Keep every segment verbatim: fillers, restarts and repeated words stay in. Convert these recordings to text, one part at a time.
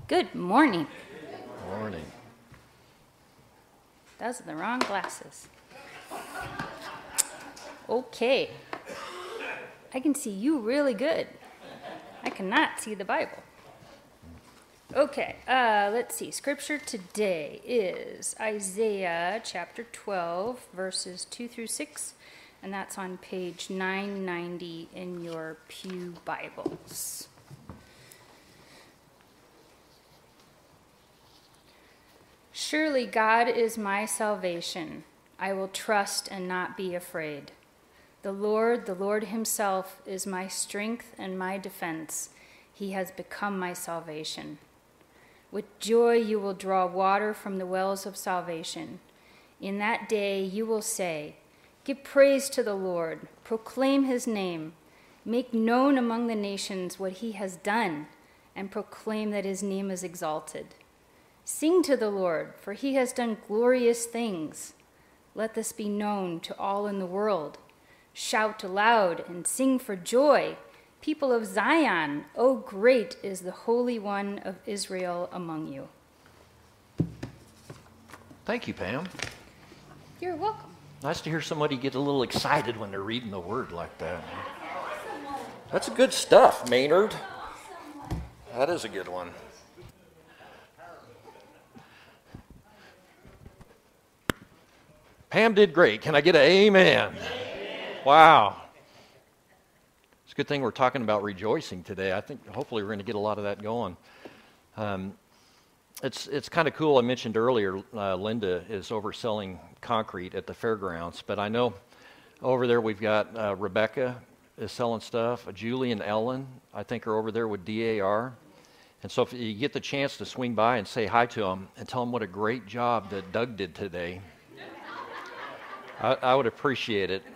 Good morning. Morning. Those are the wrong glasses. Okay. I can see you really good. I cannot see the Bible. Okay, uh, let's see. Scripture today is Isaiah chapter twelve, verses two through six, and that's on page nine ninety in your Pew Bibles. Surely God is my salvation. I will trust and not be afraid. The Lord, the Lord himself, is my strength and my defense. He has become my salvation. With joy you will draw water from the wells of salvation. In that day you will say, give praise to the Lord, proclaim his name, make known among the nations what he has done, and proclaim that his name is exalted. Sing to the Lord, for he has done glorious things. Let this be known to all in the world. Shout aloud and sing for joy, people of Zion. Oh, great is the Holy One of Israel among you. Thank you, Pam. You're welcome. Nice to hear somebody get a little excited when they're reading the word like that. That's good stuff, Maynard. That is a good one. Pam did great. Can I get an amen? Amen. Wow. It's a good thing we're talking about rejoicing today. I think hopefully we're going to get a lot of that going. Um, it's it's kind of cool. I mentioned earlier, uh, Linda is overselling concrete at the fairgrounds, but I know over there we've got uh, Rebecca is selling stuff. Julie and Ellen, I think, are over there with D A R. And so if you get the chance to swing by and say hi to them and tell them what a great job that Doug did today, I, I would appreciate it.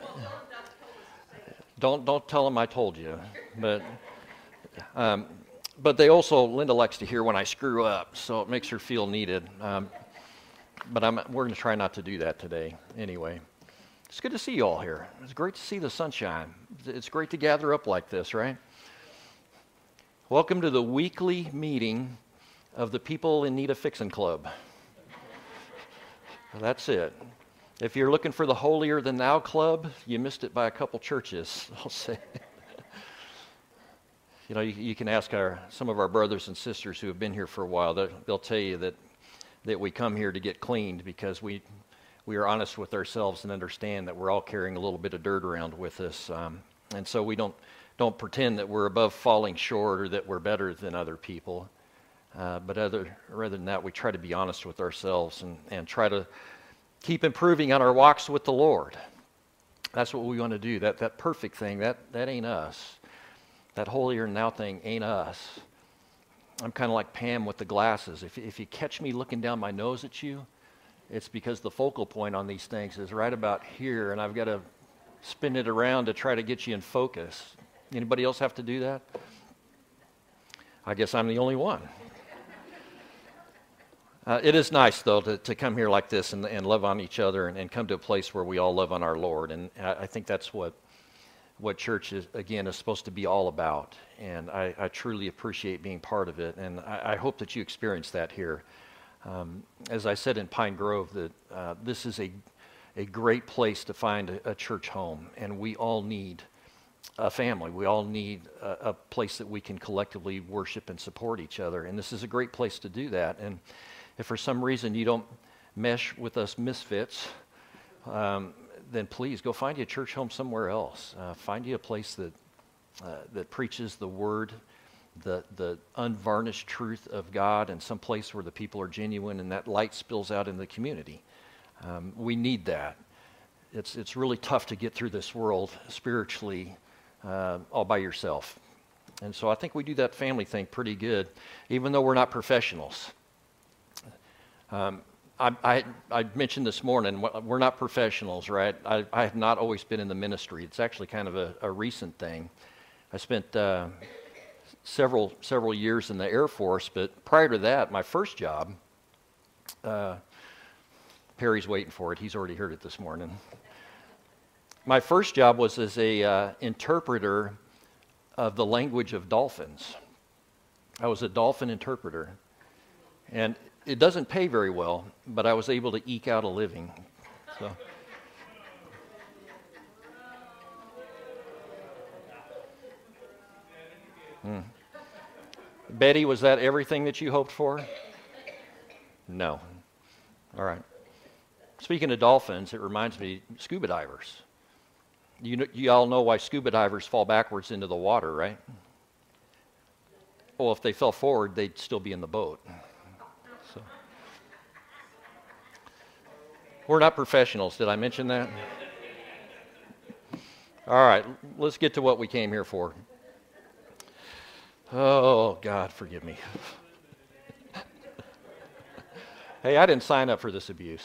Don't don't tell them I told you, but um, but they also Linda likes to hear when I screw up, so it makes her feel needed. Um, but I'm we're going to try not to do that today. Anyway, it's good to see you all here. It's great to see the sunshine. It's great to gather up like this, right? Welcome to the weekly meeting of the People in Need of Fixin' Club. That's it. If you're looking for the Holier Than Thou Club, you missed it by a couple churches, I'll say. You know, you, you can ask our some of our brothers and sisters who have been here for a while. They'll, they'll tell you that, that we come here to get cleaned because we we are honest with ourselves and understand that we're all carrying a little bit of dirt around with us. Um, and so we don't, don't pretend that we're above falling short or that we're better than other people. Uh, but other rather than that, we try to be honest with ourselves and, and try to keep improving on our walks with the Lord. That's what we want to do. That that perfect thing, that, that ain't us. That holier than thou thing ain't us. I'm kind of like Pam with the glasses. If, if you catch me looking down my nose at you, it's because the focal point on these things is right about here, and I've got to spin it around to try to get you in focus. Anybody else have to do that? I guess I'm the only one. Uh, it is nice, though, to, to come here like this and, and love on each other and, and come to a place where we all love on our Lord. And I, I think that's what what church, is again, is supposed to be all about. And I, I truly appreciate being part of it. And I, I hope that you experience that here. Um, as I said in Pine Grove, that uh, this is a, a great place to find a, a church home. And we all need a family. We all need a, a place that we can collectively worship and support each other. And this is a great place to do that. And if for some reason you don't mesh with us misfits, um, then please go find you a church home somewhere else. Uh, find you a place that uh, that preaches the word, the the unvarnished truth of God, and some place where the people are genuine and that light spills out in the community. Um, we need that. It's it's really tough to get through this world spiritually uh, all by yourself. And so I think we do that family thing pretty good, even though we're not professionals. Um, I, I, I mentioned this morning, we're not professionals, right? I, I have not always been in the ministry. It's actually kind of a, a recent thing. I spent uh, several several years in the Air Force, but prior to that, my first job, uh, Perry's waiting for it. He's already heard it this morning. My first job was as a uh, interpreter of the language of dolphins. I was a dolphin interpreter. And it doesn't pay very well, but I was able to eke out a living. So. Hmm. Betty, was that everything that you hoped for? No. All right. Speaking of dolphins, it reminds me, scuba divers. You know, you all know why scuba divers fall backwards into the water, right? Well, if they fell forward, they'd still be in the boat. So. We're not professionals. Did I mention that? All right, let's get to what we came here for. Oh, God, forgive me. Hey, I didn't sign up for this abuse.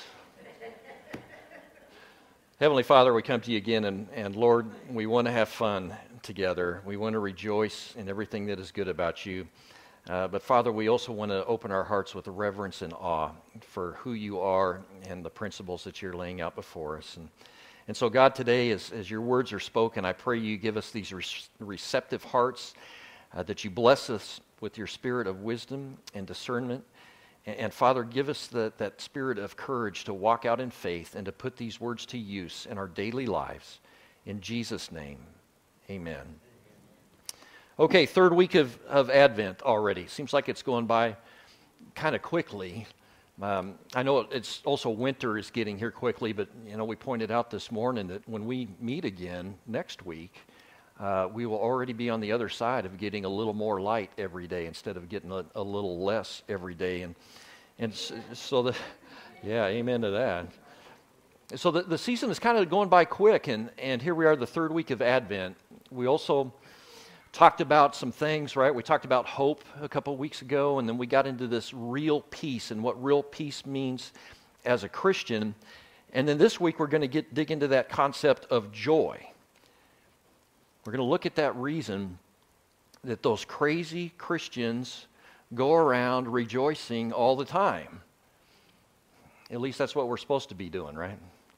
Heavenly Father, we come to you again, and, and Lord, we want to have fun together. We want to rejoice in everything that is good about you. Uh, but Father, we also want to open our hearts with reverence and awe for who you are and the principles that you're laying out before us. And, and so, God, today, as, as your words are spoken, I pray you give us these re- receptive hearts, uh, that you bless us with your spirit of wisdom and discernment. And, and Father, give us the, that spirit of courage to walk out in faith and to put these words to use in our daily lives. In Jesus' name, amen. Okay, third week of, of Advent already. Seems like it's going by kind of quickly. Um, I know it's also winter is getting here quickly, but you know we pointed out this morning that when we meet again next week, uh, we will already be on the other side of getting a little more light every day instead of getting a, a little less every day. And and so the yeah, amen to that. So the, the season is kind of going by quick, and, and here we are, the third week of Advent. We also talked about some things, right? We talked about hope a couple of weeks ago, and then we got into this real peace and what real peace means as a Christian. And then this week we're going to get dig into that concept of joy. We're going to look at that reason that those crazy Christians go around rejoicing all the time. At least that's what we're supposed to be doing, right?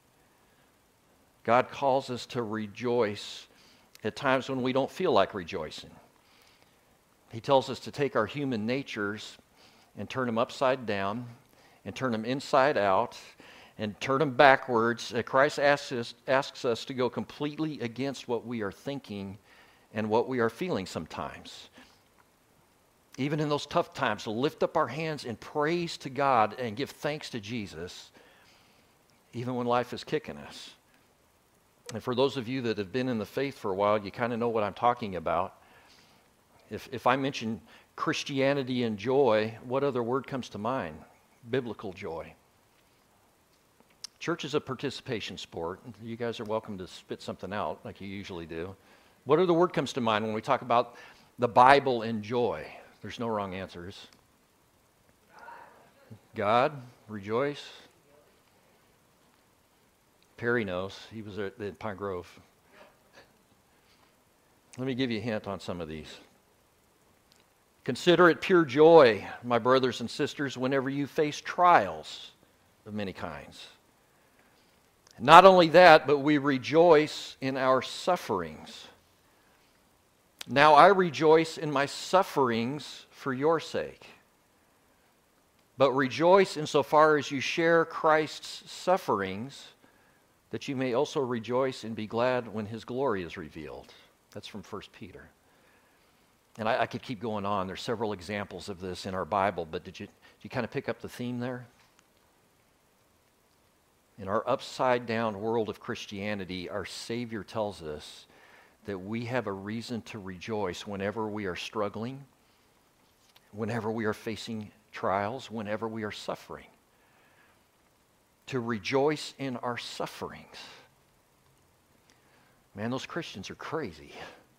God calls us to rejoice at times when we don't feel like rejoicing. He tells us to take our human natures and turn them upside down and turn them inside out and turn them backwards. Uh, Christ asks us, asks us to go completely against what we are thinking and what we are feeling sometimes. Even in those tough times, to lift up our hands in praise to God and give thanks to Jesus, even when life is kicking us. And for those of you that have been in the faith for a while, you kind of know what I'm talking about. If if I mention Christianity and joy, what other word comes to mind? Biblical joy. Church is a participation sport. You guys are welcome to spit something out like you usually do. What other word comes to mind when we talk about the Bible and joy? There's no wrong answers. God, rejoice. Perry knows. He was at, at Pine Grove. Let me give you a hint on some of these. Consider it pure joy, my brothers and sisters, whenever you face trials of many kinds. Not only that, but we rejoice in our sufferings. Now I rejoice in my sufferings for your sake. But rejoice insofar as you share Christ's sufferings, that you may also rejoice and be glad when his glory is revealed. That's from First Peter. And I, I could keep going on. There's several examples of this in our Bible, but did you, did you kind of pick up the theme there? In our upside-down world of Christianity, our Savior tells us that we have a reason to rejoice whenever we are struggling, whenever we are facing trials, whenever we are suffering. To rejoice in our sufferings. Man, those Christians are crazy.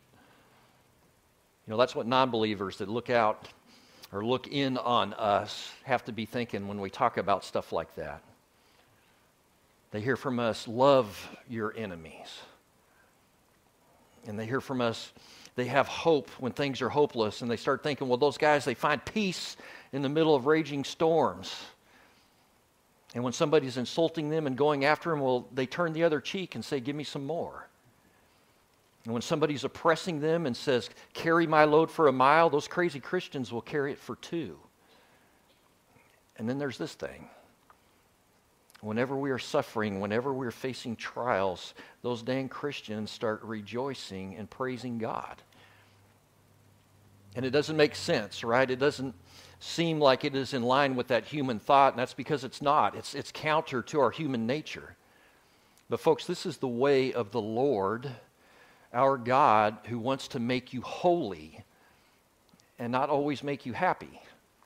You know, that's what non-believers that look out or look in on us have to be thinking when we talk about stuff like that. They hear from us, love your enemies. And they hear from us, they have hope when things are hopeless. And they start thinking, well, those guys, they find peace in the middle of raging storms. And when somebody's insulting them and going after them, well, they turn the other cheek and say, give me some more. And when somebody's oppressing them and says, carry my load for a mile, those crazy Christians will carry it for two. And then there's this thing. Whenever we are suffering, whenever we're facing trials, those dang Christians start rejoicing and praising God. And it doesn't make sense, right? It doesn't seem like it is in line with that human thought, and that's because it's not. It's, it's counter to our human nature. But folks, this is the way of the Lord, our God, who wants to make you holy and not always make you happy.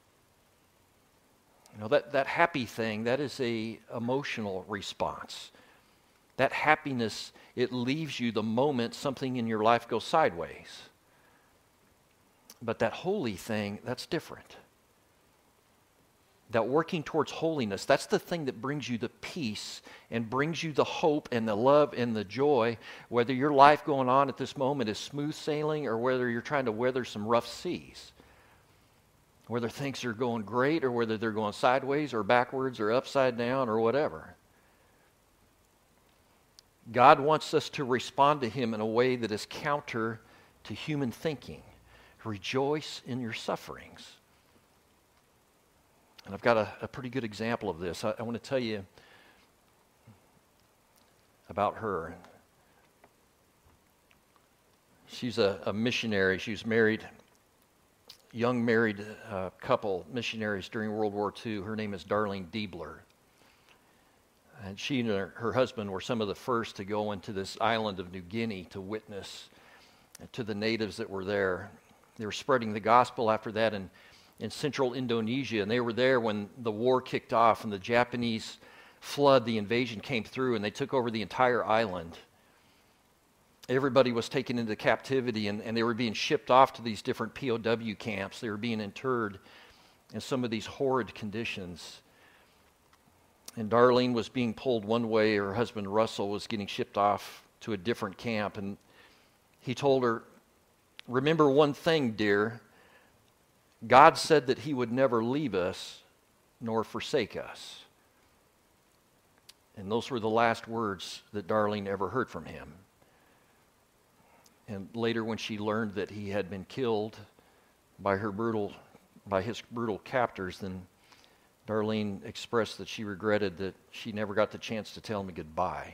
You know, that, that happy thing, that is a emotional response. That happiness, it leaves you the moment something in your life goes sideways. But that holy thing, that's different. That working towards holiness, that's the thing that brings you the peace and brings you the hope and the love and the joy, whether your life going on at this moment is smooth sailing or whether you're trying to weather some rough seas. Whether things are going great or whether they're going sideways or backwards or upside down or whatever. God wants us to respond to Him in a way that is counter to human thinking. Rejoice in your sufferings. And I've got a, a pretty good example of this. I, I want to tell you about her. She's a, a missionary. She was married, young married uh, couple, missionaries during World War Two. Her name is Darlene Diebler. And she and her, her husband were some of the first to go into this island of New Guinea to witness to the natives that were there. They were spreading the gospel after that in, in central Indonesia, and they were there when the war kicked off and the Japanese flood, the invasion came through, and they took over the entire island. Everybody was taken into captivity, and, and they were being shipped off to these different P O W camps. They were being interred in some of these horrid conditions. And Darlene was being pulled one way. Her husband, Russell, was getting shipped off to a different camp, and he told her, "Remember one thing, dear. God said that He would never leave us nor forsake us." And those were the last words that Darlene ever heard from him. And later when she learned that he had been killed by her brutal, by his brutal captors, then Darlene expressed that she regretted that she never got the chance to tell him goodbye.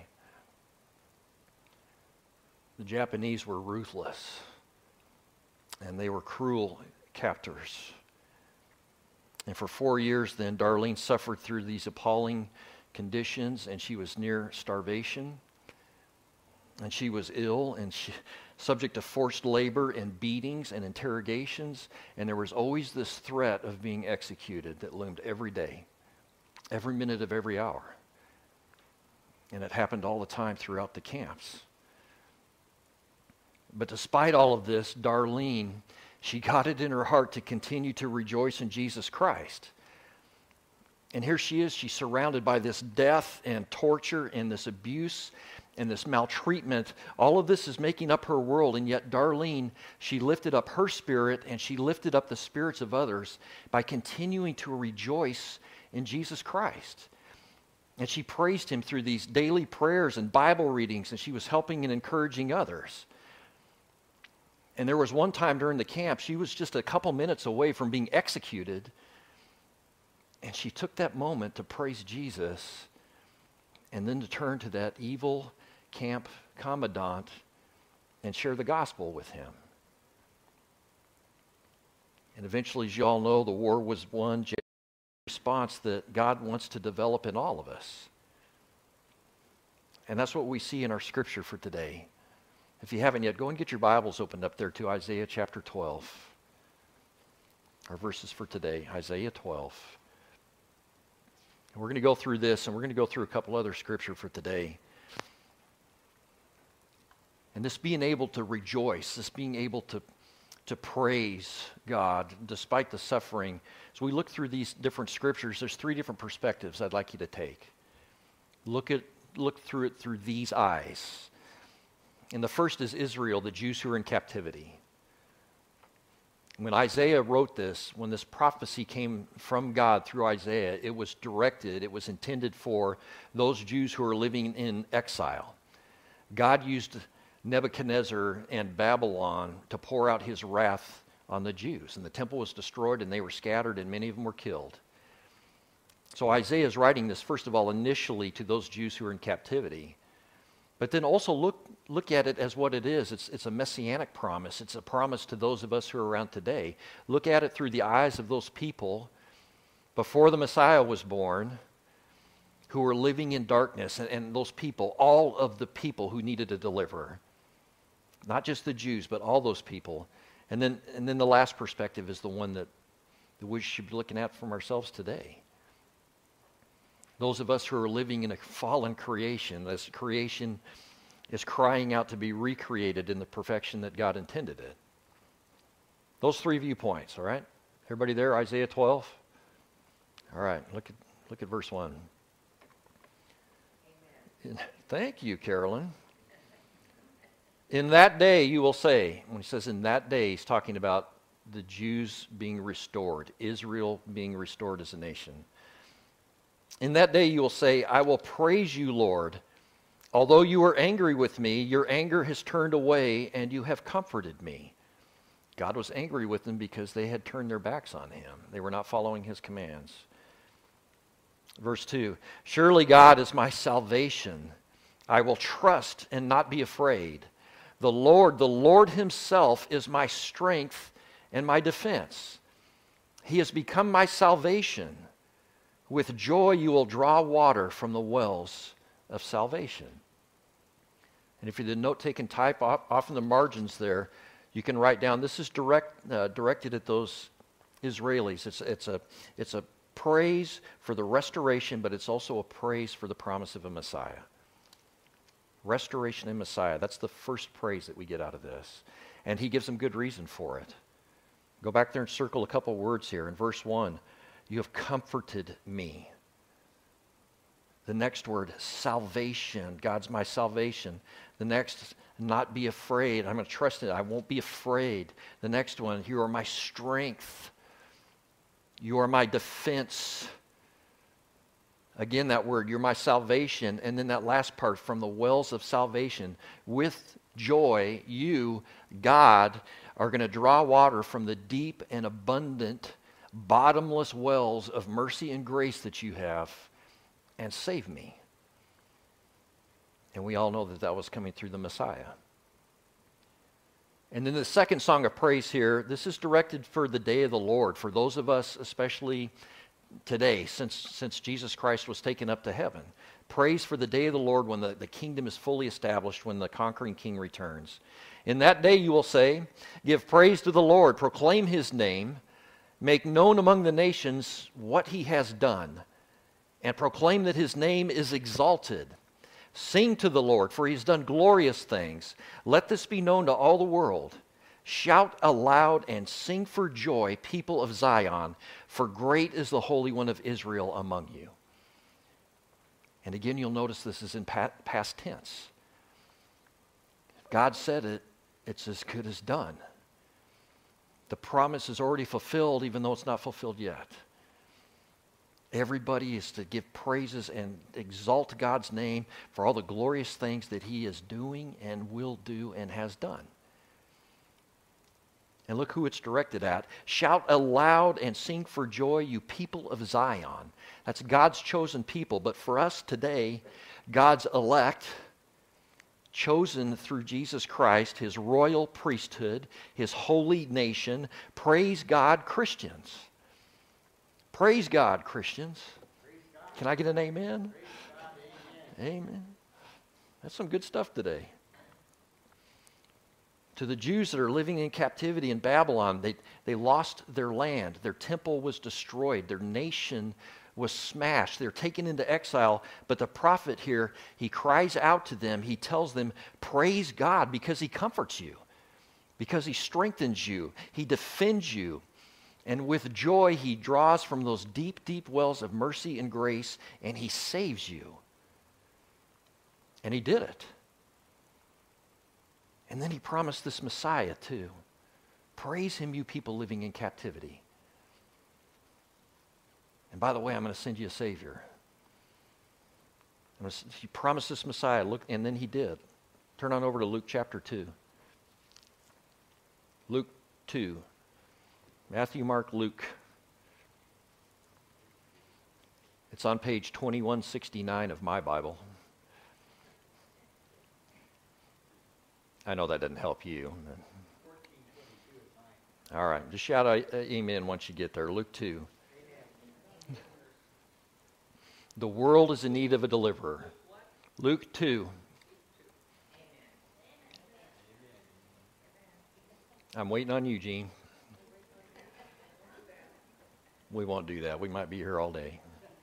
The Japanese were ruthless, and they were cruel captors. And for four years then, Darlene suffered through these appalling conditions, and she was near starvation, and she was ill, and she subject to forced labor and beatings and interrogations, and there was always this threat of being executed that loomed every day, every minute of every hour. And it happened all the time throughout the camps. But despite all of this, Darlene, she got it in her heart to continue to rejoice in Jesus Christ. And here she is, she's surrounded by this death and torture and this abuse and this maltreatment. All of this is making up her world, and yet Darlene, she lifted up her spirit and she lifted up the spirits of others by continuing to rejoice in Jesus Christ. And she praised Him through these daily prayers and Bible readings, and she was helping and encouraging others. And there was one time during the camp, she was just a couple minutes away from being executed, and she took that moment to praise Jesus and then to turn to that evil camp commandant and share the gospel with him. And eventually, as you all know, the war was won. Response that God wants to develop in all of us. And that's what we see in our scripture for today. If you haven't yet, go and get your Bibles opened up there to Isaiah chapter twelve. Our verses for today, Isaiah twelve. And we're going to go through this, and we're going to go through a couple other scripture for today. And this being able to rejoice, this being able to, to praise God despite the suffering. As we look through these different scriptures, there's three different perspectives I'd like you to take. Look at look through it through these eyes. And the first is Israel, the Jews who are in captivity. When Isaiah wrote this, when this prophecy came from God through Isaiah, it was directed, it was intended for those Jews who are living in exile. God used Nebuchadnezzar and Babylon to pour out His wrath on the Jews. And the temple was destroyed, and they were scattered, and many of them were killed. So Isaiah is writing this, first of all, initially to those Jews who are in captivity. But then also look, look at it as what it is. It's, it's a messianic promise. It's a promise to those of us who are around today. Look at it through the eyes of those people before the Messiah was born, who were living in darkness, and, and those people, all of the people who needed a deliverer. Not just the Jews, but all those people. And then, and then the last perspective is the one that, that we should be looking at from ourselves today. Those of us who are living in a fallen creation, this creation is crying out to be recreated in the perfection that God intended it. Those three viewpoints, all right? Everybody there, Isaiah twelve? All right, look at, look at verse one. Amen. Thank you, Carolyn. In that day you will say, when he says in that day, he's talking about the Jews being restored, Israel being restored as a nation. In that day you will say, I will praise you, Lord. Although you were angry with me, your anger has turned away and you have comforted me. God was angry with them because they had turned their backs on him. They were not following his commands. Verse two, surely God is my salvation. I will trust and not be afraid. The Lord, the Lord himself is my strength and my defense. He has become my salvation. With joy you will draw water from the wells of salvation. And if you're the note-taking type, off in the margins there, you can write down, this is direct, uh, directed at those Israelis. It's, it's, a, it's a praise for the restoration, but it's also a praise for the promise of a Messiah. Restoration and Messiah, that's the first praise that we get out of this. And he gives them good reason for it. Go back there and circle a couple words here. In verse one, you have comforted me. The next word, salvation. God's my salvation. The next, not be afraid. I'm going to trust it. I won't be afraid. The next one, you are my strength. You are my defense. Again, that word, you're my salvation. And then that last part, from the wells of salvation. With joy, you, God, are going to draw water from the deep and abundant, bottomless wells of mercy and grace that you have, and save me. And we all know that that was coming through the Messiah. And then the second song of praise here, this is directed for the day of the Lord, for those of us especially today, since, since Jesus Christ was taken up to heaven. Praise for the day of the Lord when the, the kingdom is fully established, when the conquering king returns. In that day you will say, give praise to the Lord, proclaim his name, make known among the nations what he has done, and proclaim that his name is exalted. Sing to the Lord, for he has done glorious things. Let this be known to all the world. Shout aloud and sing for joy, people of Zion, for great is the Holy One of Israel among you. And again, you'll notice this is in past tense. If God said it, it's as good as done. The promise is already fulfilled, even though it's not fulfilled yet. Everybody is to give praises and exalt God's name for all the glorious things that he is doing and will do and has done. And look who it's directed at. Shout aloud and sing for joy, you people of Zion. That's God's chosen people. But for us today, God's elect, chosen through Jesus Christ, his royal priesthood, his holy nation. Praise God, Christians. Praise God, Christians. Praise God. Can I get an amen? God, amen? Amen. That's some good stuff today. To the Jews that are living in captivity in Babylon, they, they lost their land. Their temple was destroyed. Their nation was smashed. They're taken into exile. But the prophet here, he cries out to them. He tells them, praise God, because he comforts you, because he strengthens you, he defends you. And with joy, he draws from those deep, deep wells of mercy and grace, and he saves you. And he did it. And then he promised this Messiah too. Praise him, you people living in captivity. And by the way, I'm going to send you a Savior. I'm going to, he promised this Messiah, look, and then he did. Turn on over to Luke chapter two. Luke two. Matthew, Mark, Luke. It's on page twenty-one sixty-nine of my Bible. I know that doesn't help you. All right, just shout out amen once you get there. Luke two. The world is in need of a deliverer. Luke two. I'm waiting on you, Gene. We won't do that. We might be here all day.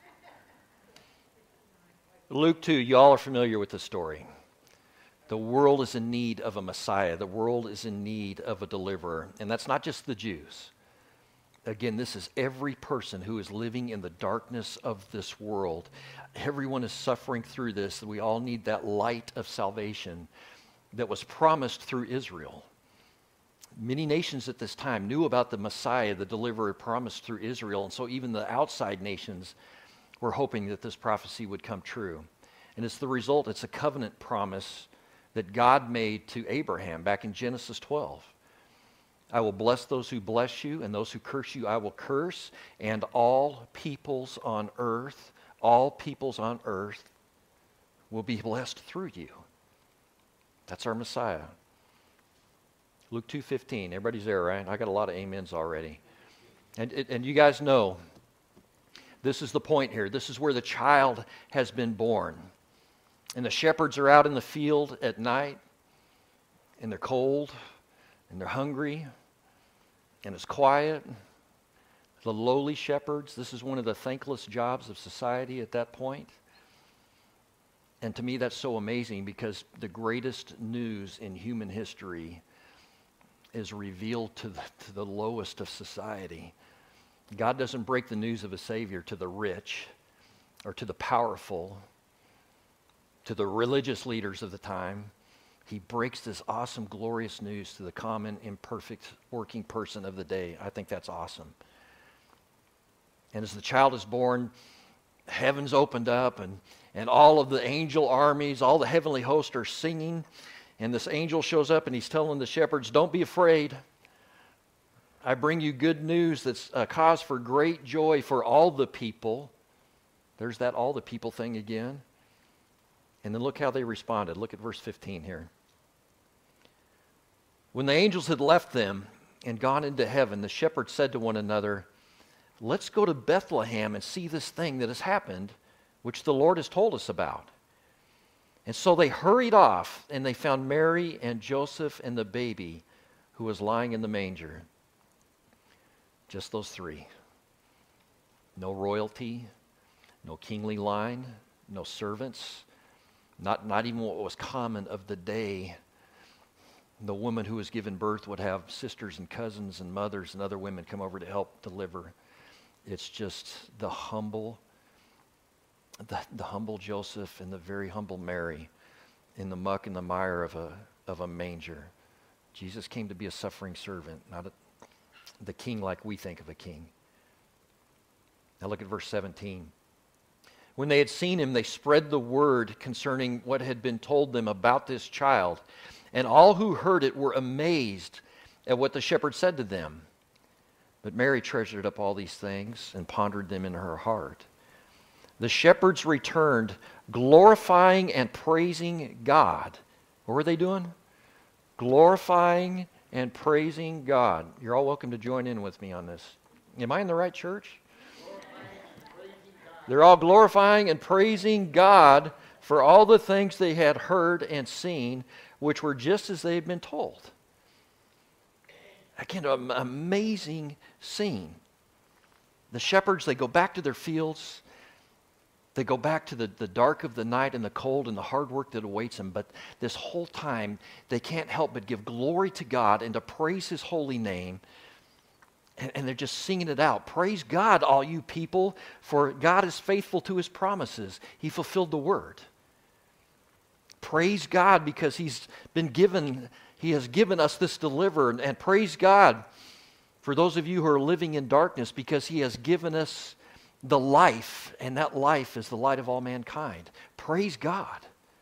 Luke two, y'all are familiar with the story. The world is in need of a Messiah. The world is in need of a deliverer. And that's not just the Jews. Again, this is every person who is living in the darkness of this world. Everyone is suffering through this. We all need that light of salvation that was promised through Israel. Many nations at this time knew about the Messiah, the deliverer promised through Israel. And so even the outside nations were hoping that this prophecy would come true. And it's the result, it's a covenant promise that God made to Abraham back in Genesis twelve. I will bless those who bless you, and those who curse you I will curse, and all peoples on earth, all peoples on earth will be blessed through you. That's our Messiah. Luke two fifteen, everybody's there, right? I got a lot of amens already. And, and you guys know, this is the point here. This is where the child has been born. And the shepherds are out in the field at night, and they're cold, and they're hungry, and it's quiet. The lowly shepherds, this is one of the thankless jobs of society at that point. And to me, that's so amazing because the greatest news in human history is revealed to the, to the lowest of society. God doesn't break the news of a Savior to the rich or to the powerful, to the religious leaders of the time. He breaks this awesome, glorious news to the common, imperfect, working person of the day. I think that's awesome. And as the child is born, heaven's opened up, and, and all of the angel armies, all the heavenly hosts are singing. And this angel shows up, and he's telling the shepherds, don't be afraid. I bring you good news that's a cause for great joy for all the people. There's that all the people thing again. And then look how they responded. Look at verse fifteen here. When the angels had left them and gone into heaven, the shepherds said to one another, let's go to Bethlehem and see this thing that has happened, which the Lord has told us about. And so they hurried off, and they found Mary and Joseph and the baby who was lying in the manger. Just those three. No royalty, no kingly line, no servants. Not, not even what was common of the day. The woman who was given birth would have sisters and cousins and mothers and other women come over to help deliver. It's just the humble, the, the humble Joseph and the very humble Mary in the muck and the mire of a, of a manger. Jesus came to be a suffering servant, not a, the king like we think of a king. Now look at verse seventeen. When they had seen him, they spread the word concerning what had been told them about this child. And all who heard it were amazed at what the shepherd said to them. But Mary treasured up all these things and pondered them in her heart. The shepherds returned, glorifying and praising God. What were they doing? Glorifying and praising God. You're all welcome to join in with me on this. Am I in the right church? They're all glorifying and praising God for all the things they had heard and seen, which were just as they had been told. Again, an amazing scene. The shepherds, they go back to their fields. They go back to the, the dark of the night and the cold and the hard work that awaits them. But this whole time, they can't help but give glory to God and to praise His holy name. And, and they're just singing it out. Praise God, all you people, for God is faithful to His promises. He fulfilled the word. Praise God because He's been given, He has given us this deliverer. And, and praise God for those of you who are living in darkness because He has given us the life, and that life is the light of all mankind. Praise God.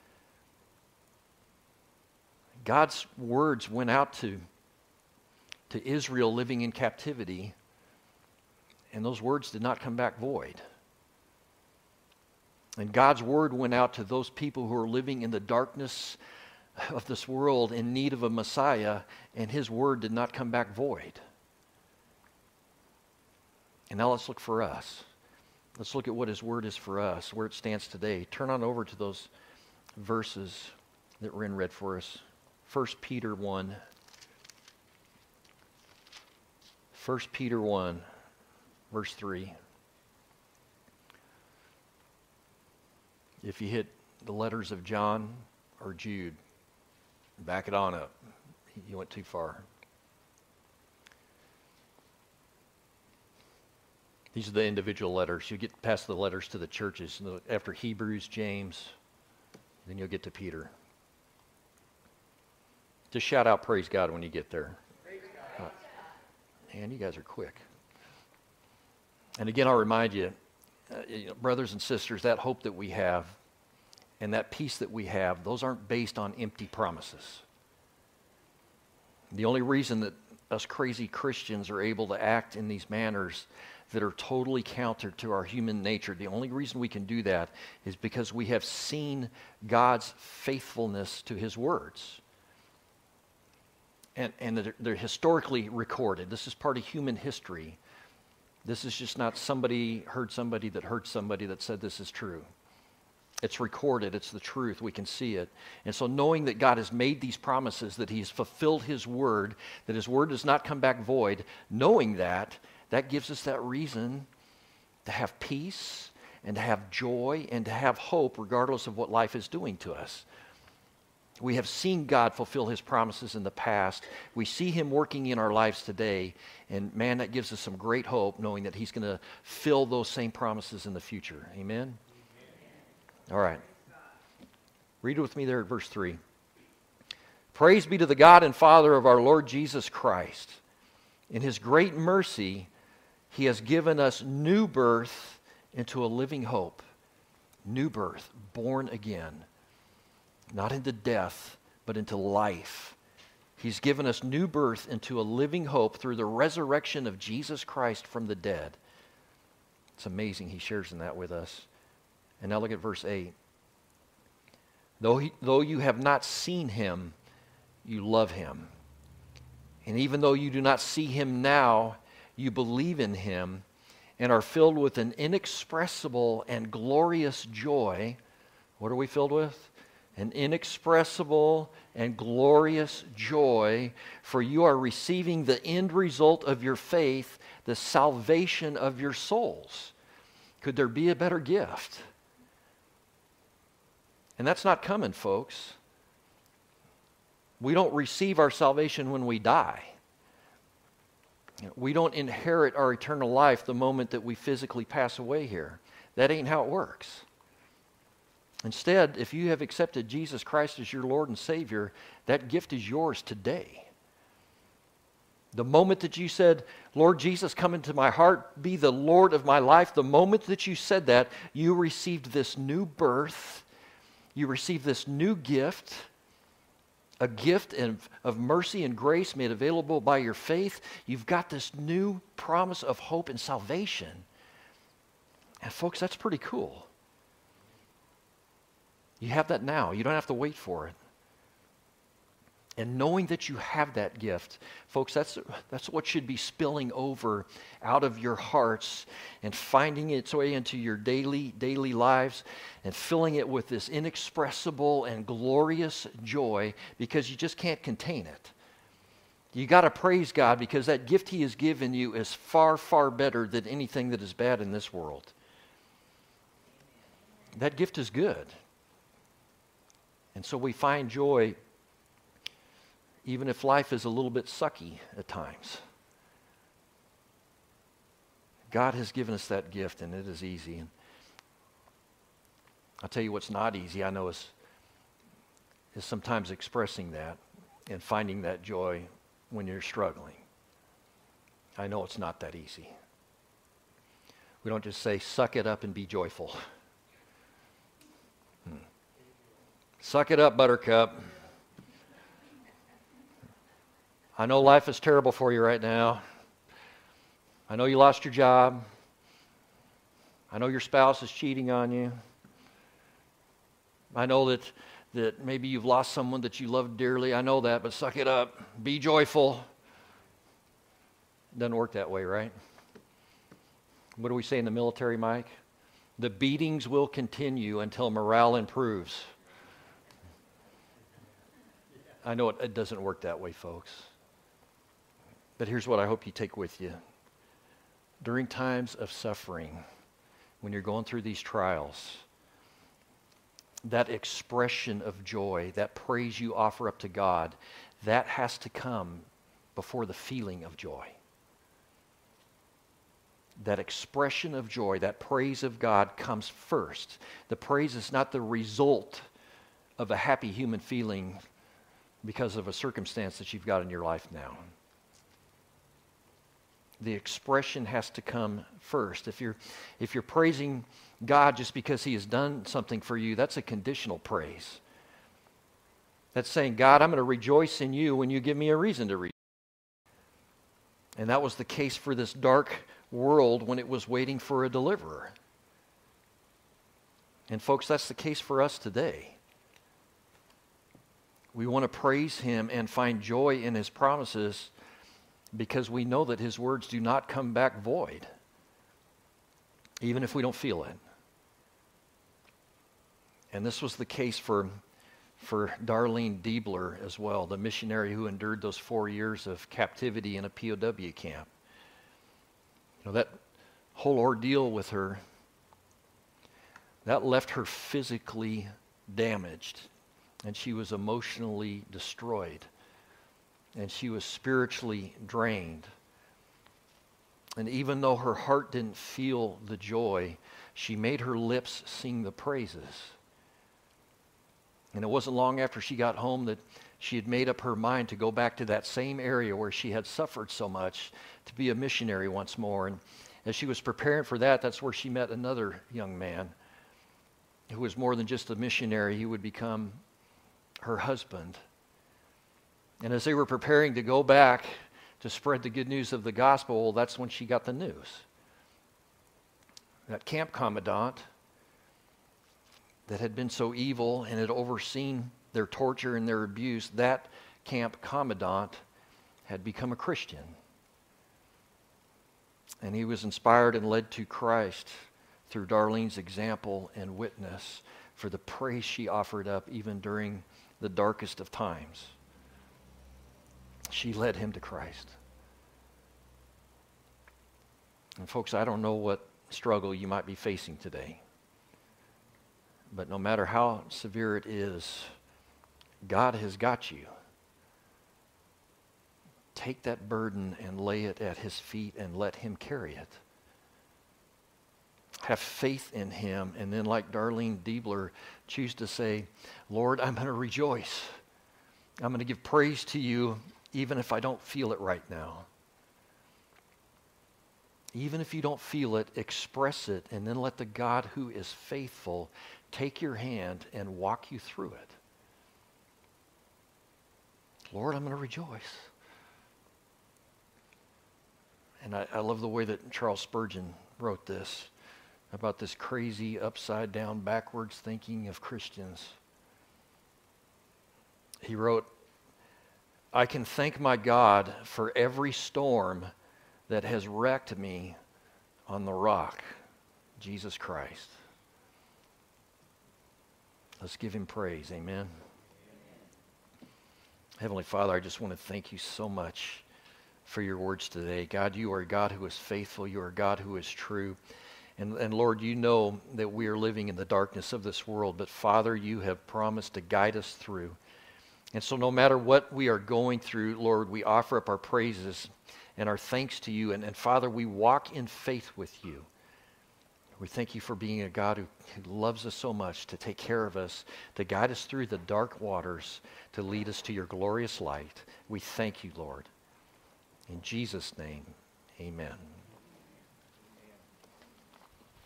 God's words went out to to Israel living in captivity, and those words did not come back void. And God's word went out to those people who are living in the darkness of this world in need of a Messiah, and his word did not come back void. And now let's look for us. Let's look at what his word is for us, where it stands today. Turn on over to those verses that Ren read for us. First Peter one. First Peter one, verse three. If you hit the letters of John or Jude, back it on up. You went too far. These are the individual letters. You get past the letters to the churches. After Hebrews, James, then you'll get to Peter. Just shout out, praise God, when you get there. Uh, man, you guys are quick. And again, I'll remind you, uh, you know, brothers and sisters, that hope that we have and that peace that we have, those aren't based on empty promises. The only reason that us crazy Christians are able to act in these manners that are totally counter to our human nature, the only reason we can do that is because we have seen God's faithfulness to his words. And, and they're, they're historically recorded. This is part of human history. This is just not somebody heard somebody that heard somebody that said this is true. It's recorded. It's the truth. We can see it. And so knowing that God has made these promises, that he has fulfilled his word, that his word does not come back void, knowing that, that gives us that reason to have peace and to have joy and to have hope regardless of what life is doing to us. We have seen God fulfill his promises in the past. We see him working in our lives today. And man, that gives us some great hope knowing that he's going to fill those same promises in the future. Amen? Amen. All right. Read it with me there at verse three. Praise be to the God and Father of our Lord Jesus Christ. In his great mercy, he has given us new birth into a living hope. New birth, born again. Not into death, but into life. He's given us new birth into a living hope through the resurrection of Jesus Christ from the dead. It's amazing he shares in that with us. And now look at verse eight. Though, he, though you have not seen him, you love him. And even though you do not see him now, you believe in him and are filled with an inexpressible and glorious joy. What are we filled with? An inexpressible and glorious joy, for you are receiving the end result of your faith, the salvation of your souls. Could there be a better gift? And that's not coming, folks. We don't receive our salvation when we die. We don't inherit our eternal life the moment that we physically pass away here. That ain't how it works. Instead, if you have accepted Jesus Christ as your Lord and Savior, that gift is yours today. The moment that you said, Lord Jesus, come into my heart, be the Lord of my life, the moment that you said that, you received this new birth, you received this new gift, a gift of, of mercy and grace made available by your faith. You've got this new promise of hope and salvation. And folks, that's pretty cool. You have that now. You don't have to wait for it. And knowing that you have that gift, folks, that's, that's what should be spilling over out of your hearts and finding its way into your daily, daily lives and filling it with this inexpressible and glorious joy because you just can't contain it. You got to praise God because that gift he has given you is far, far better than anything that is bad in this world. That gift is good. And so we find joy even if life is a little bit sucky at times. God has given us that gift, and it is easy. And I'll tell you what's not easy, I know, is, is sometimes expressing that and finding that joy when you're struggling. I know it's not that easy. We don't just say, suck it up and be joyful. Hmm. Suck it up, buttercup. I know life is terrible for you right now. I know you lost your job. I know your spouse is cheating on you. I know that, that maybe you've lost someone that you love dearly. I know that, but suck it up. Be joyful. Doesn't work that way, right? What do we say in the military, Mike? The beatings will continue until morale improves. I know it, it doesn't work that way, folks. But here's what I hope you take with you. During times of suffering, when you're going through these trials, that expression of joy, that praise you offer up to God, that has to come before the feeling of joy. That expression of joy, that praise of God comes first. The praise is not the result of a happy human feeling because of a circumstance that you've got in your life now. The expression has to come first. If you're, if you're praising God just because He has done something for you, that's a conditional praise. That's saying, God, I'm going to rejoice in you when you give me a reason to rejoice. And that was the case for this dark world when it was waiting for a deliverer. And folks, that's the case for us today. We want to praise Him and find joy in His promises because we know that His words do not come back void, even if we don't feel it. And this was the case for, for Darlene Diebler as well, the missionary who endured those four years of captivity in a P O W camp. You know, that whole ordeal with her, that left her physically damaged, and she was emotionally destroyed, and she was spiritually drained. And even though her heart didn't feel the joy, she made her lips sing the praises. And it wasn't long after she got home that she had made up her mind to go back to that same area where she had suffered so much, to be a missionary once more. And as she was preparing for that, that's where she met another young man who was more than just a missionary. He would become her husband. And as they were preparing to go back to spread the good news of the gospel, well, that's when she got the news. That camp commandant that had been so evil and had overseen their torture and their abuse, that camp commandant had become a Christian. And he was inspired and led to Christ through Darlene's example and witness for the praise she offered up even during the darkest of times. She led him to Christ. And folks, I don't know what struggle you might be facing today, but no matter how severe it is, God has got you. Take that burden and lay it at His feet and let Him carry it. Have faith in Him, and then like Darlene Diebler, choose to say, Lord, I'm going to rejoice. I'm going to give praise to you even if I don't feel it right now. Even if you don't feel it, express it, and then let the God who is faithful take your hand and walk you through it. Lord, I'm going to rejoice. And I, I love the way that Charles Spurgeon wrote this, about this crazy, upside-down, backwards thinking of Christians. He wrote, I can thank my God for every storm that has wrecked me on the rock, Jesus Christ. Let's give Him praise. Amen. Amen. Heavenly Father, I just want to thank You so much for Your words today. God, You are a God who is faithful. You are a God who is true. And, and Lord, You know that we are living in the darkness of this world, but Father, You have promised to guide us through. And so no matter what we are going through, Lord, we offer up our praises and our thanks to You. And, and Father, we walk in faith with You. We thank You for being a God who, who loves us so much, to take care of us, to guide us through the dark waters, to lead us to Your glorious light. We thank You, Lord. In Jesus' name, amen.